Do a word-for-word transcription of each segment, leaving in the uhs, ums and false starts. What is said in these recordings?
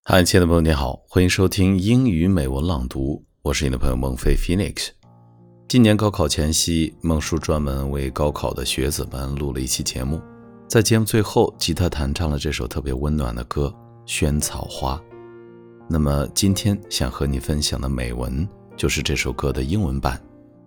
嗨，亲爱的朋友你好，欢迎收听英语美文朗读，我是你的朋友孟非 Phoenix。 今年高考前夕，孟叔专门为高考的学子们录了一期节目，在节目最后，吉他弹唱了这首特别温暖的歌《萱草花》。那么今天想和你分享的美文就是这首歌的英文版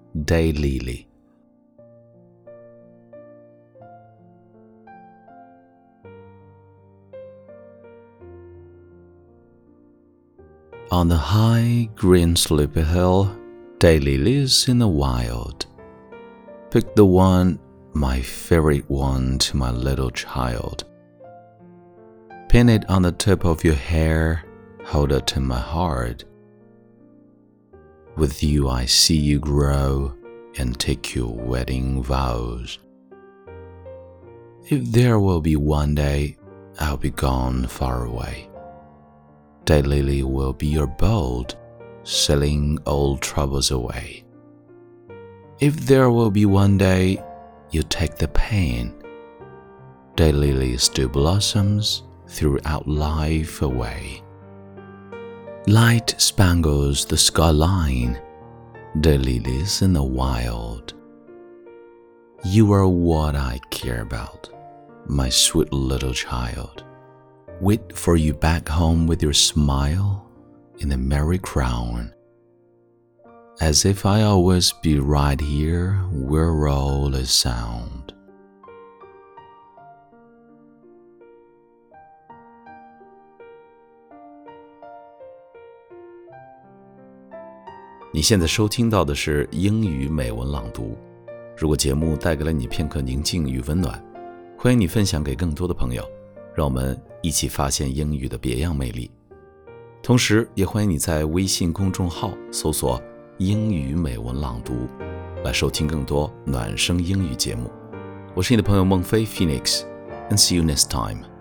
Daylily。On the high, green sleepy hill, daylilies in the wild. Pick the one, my favorite one, to my little child. Pin it on the tip of your hair, hold it in my heart. With you I see you grow, and take your wedding vows. If there will be one day, I'll be gone far away.Daylily will be your boat, sailing all troubles away. If there will be one day you take the pain, Daylily still blossoms throughout life away. Light spangles the skyline, daylilies in the wild. You are what I care about, my sweet little child.Wait for you back home with your smile in a merry crown, as if I always be right here where all is sound. 你现在收听到的是英语美文朗读。如果节目带给了你片刻宁静与温暖，欢迎你分享给更多的朋友，让我们一起发现英语的别样魅力。同时也欢迎你在微信公众号搜索英语美文朗读，来收听更多暖声英语节目。我是你的朋友孟非 Phoenix， and see you next time.